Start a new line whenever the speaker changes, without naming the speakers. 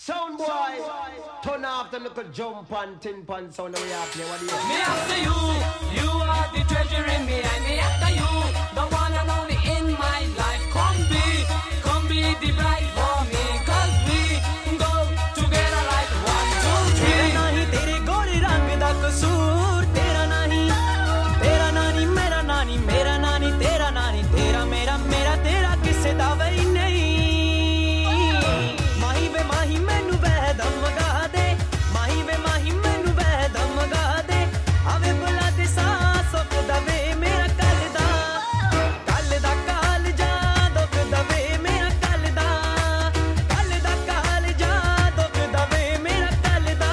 Sound boy, turn off the little jump and tin pan sound that we have play. What do you?
Me after you, you are the treasure in me, and me after you, the one and only in my life. Come be the bride for me, 'cause we go together like 1, 2, 3.
nahi tere gore rang da kasoor, tera nahi mera nani, tera nani, tera mera, mera tera kisse da wai nahi. Mahi ve mahi mainu vedam maga de, mahi ve mahi mainu vedam maga de, ave bula de saasok da ve mera kal da kal ja dok da ve mera kal da kal ja dok da ve mera kal da.